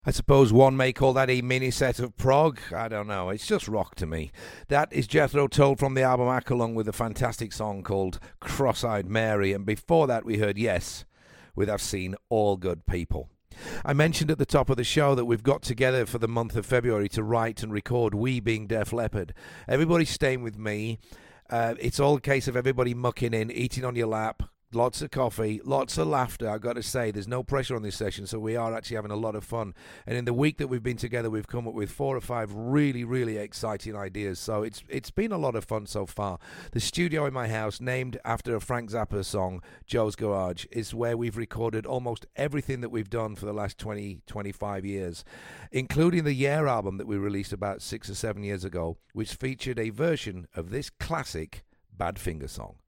I suppose one may call that a mini set of prog. I don't know. It's just rock to me. That is Jethro Tull from the album Aqualung with a fantastic song called Cross-Eyed Mary. And before that, we heard Yes with I've Seen All Good People. I mentioned at the top of the show that we've got together for the month of February to write and record We Being Def Leppard. Everybody's staying with me. It's all a case of everybody mucking in, eating on your lap. Lots of coffee, lots of laughter. I've got to say, there's no pressure on this session, so we are actually having a lot of fun. And in the week that we've been together, we've come up with 4 or 5 really, really exciting ideas. So it's been a lot of fun so far. The studio in my house, named after a Frank Zappa song, Joe's Garage, is where we've recorded almost everything that we've done for the last 20, 25 years, including the Yeah album that we released about 6 or 7 years ago, which featured a version of this classic Badfinger song.